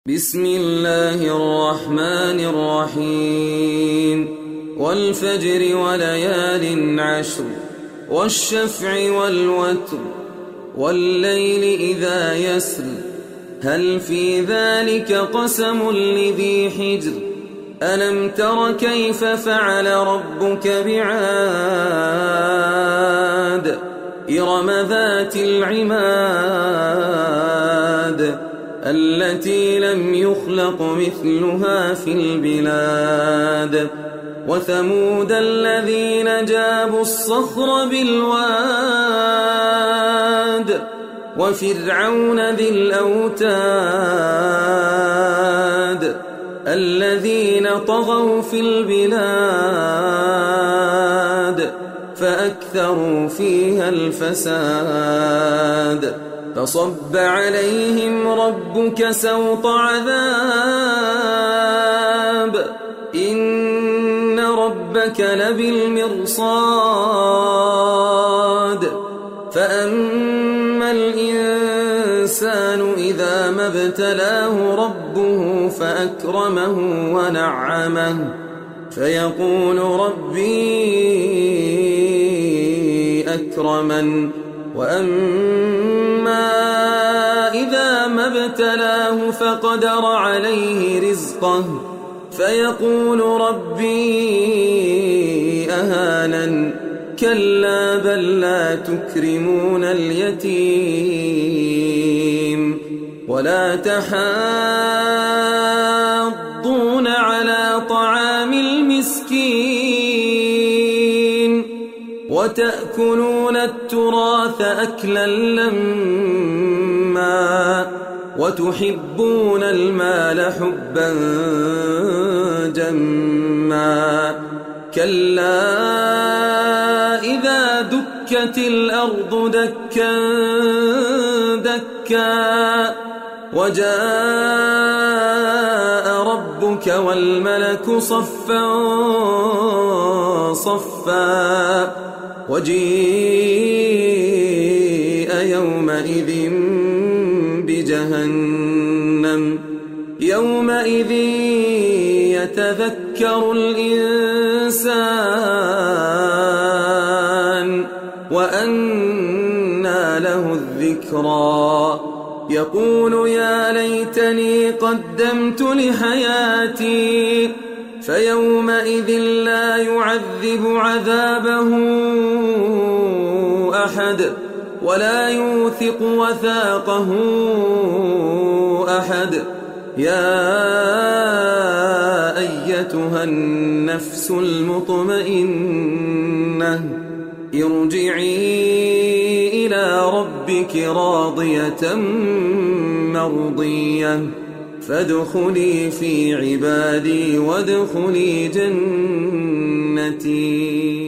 بسم الله الرحمن الرحيم والفجر وليال عشر والشفع والوتر والليل إذا يسر هل في ذلك قسم لذي حجر ألم تر كيف فعل ربك بعاد إرم ذات العماد التي لم يخلق مثلها في البلاد وثمود الذين جابوا الصخر بالواد وفرعون ذي الأوتاد الذين طغوا في البلاد فأكثروا فيها الفساد فصب عليهم ربك سوط عذاب إن ربك لبالمرصاد فأما الإنسان إذا ما ابتلاه ربه فأكرمه ونعمه فيقول ربي أكرمن وأما إذا ما ابتلاه فقدر عليه رزقه فيقول ربي أهانن كلا بل لا تكرمون اليتيم ولا تحاضون على طعام المسكين وتأكلون التراث أكلا لما وتحبون المال حبا جما كلا إذا دكت الأرض دكا دكا وجاء ربك والملك صفا صفا وجيء يومئذ بجهنم يومئذ يتذكر الإنسان وأنى له الذكرى يقول يا ليتني قدمت لحياتي فيومئذ لا يعذب عذابه أحد ولا يوثق وثاقه أحد يا أيتها النفس المطمئنة ارجعي إلى ربك راضية مرضية فادخلي في عبادي وادخلي جنتي.